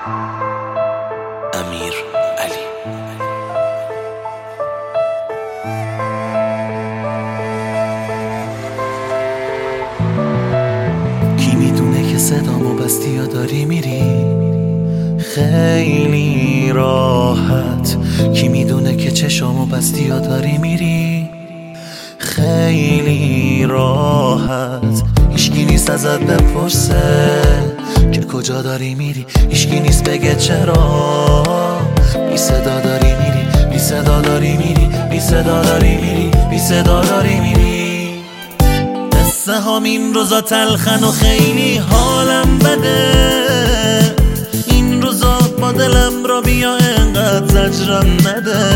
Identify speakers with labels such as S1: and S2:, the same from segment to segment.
S1: امیر علی.
S2: کی میدونه که صدامو بستی یا داری میری خیلی راحت؟ کی میدونه که چشامو بستی یا داری میری خیلی راحت؟ هیچکی نیست ازت بپرسه که کجا داری میری، هیچکی نیست بگه چرا بی صدا داری میری، بی صدا داری میری، بی صدا داری میری، بی صدا داری میری. قصه هام این روزا تلخن و خیلی حالم بده، این روزا با دلم را بیا انقدر زجرم نده.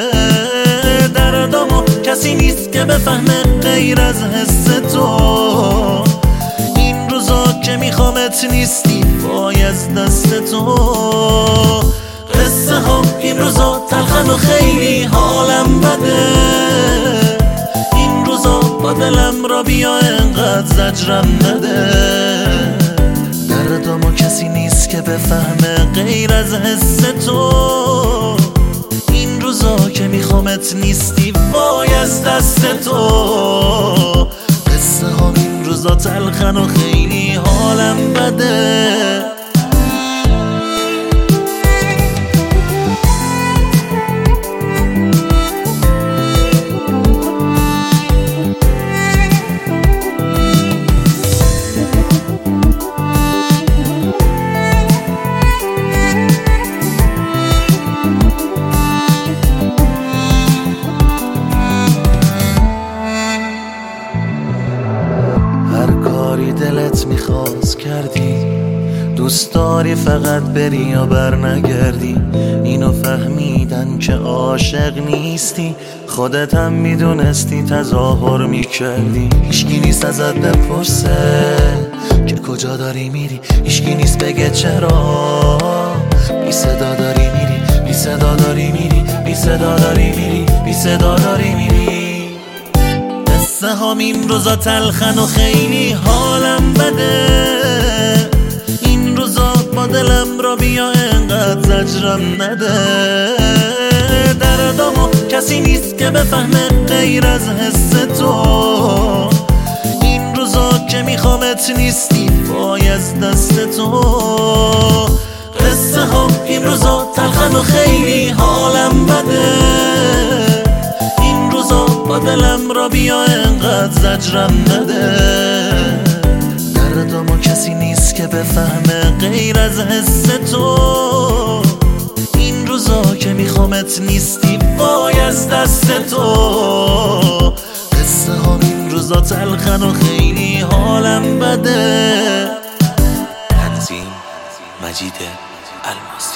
S2: دردامو کسی نیست که بفهمه غیر از حس تو، این روزا که میخوامت نیستی وای از دست تو. قصه ها این روزا تلخن و خیلی حالم بده، این روزا با دلم را بیا انقدر زجرم نده. دردامو کسی نیست که بفهمه غیر از حس تو، این روزا که میخوامت نیستی وای از دست تو. قصه ها این روزا تلخن و خیلی حالم بده. دلت میخواست کردی، دوست داری فقط بری یا بر نگردی. اینو فهمیدن که عاشق نیستی، خودت هم میدونستی تظاهر میکردی. هیچکی نیست ازت بپرسه که کجا داری میری، هیچکی نیست بگه چرا بی صدا داری میری، بی صدا داری میری، بی صدا داری میری، بی صدا داری میری. قصه هام این روزا تلخن و خیلی حالم بده، این روزا با دلم را بیا انقدر زجرم نده. دردامو کسی نیست که بفهمه غیر از حس تو، این روزا که میخوامت نیستی وای از دست تو. قصه هام این روزا تلخن و خیلی حالم بده، با دلم را بیا انقدر زجرم نده. دردامو کسی نیست که بفهمه غیر از حس تو، این روزا که میخوامت نیستی وای از دست تو. قصه ها این روزا تلخن و خیلی حالم بده.
S1: تنظیم مجید الماس.